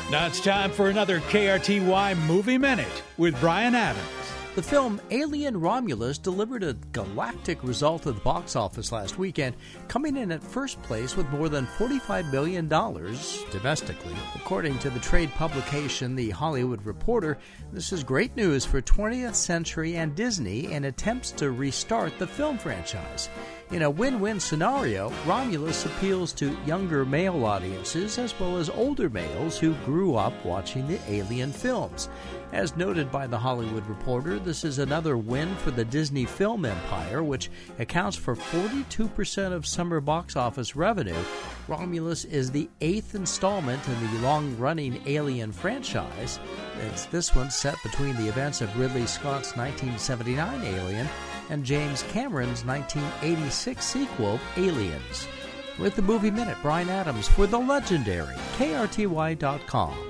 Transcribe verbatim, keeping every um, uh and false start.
Now it's time for another K R T Y Movie Minute with Brian Adams. The film Alien Romulus delivered a galactic result at the box office last weekend, coming in at first place with more than forty-five million dollars domestically. According to the trade publication The Hollywood Reporter, this is great news for twentieth Century and Disney in attempts to restart the film franchise. In a win-win scenario, Romulus appeals to younger male audiences as well as older males who grew up watching the Alien films. As noted by The Hollywood Reporter, this is another win for the Disney film empire, which accounts for forty-two percent of summer box office revenue. Romulus is the eighth installment in the long-running Alien franchise. It's this one set between the events of Ridley Scott's nineteen seventy-nine Alien and James Cameron's nineteen eighty-six sequel, Aliens. With the Movie Minute, Brian Adams for the legendary K R T Y dot com.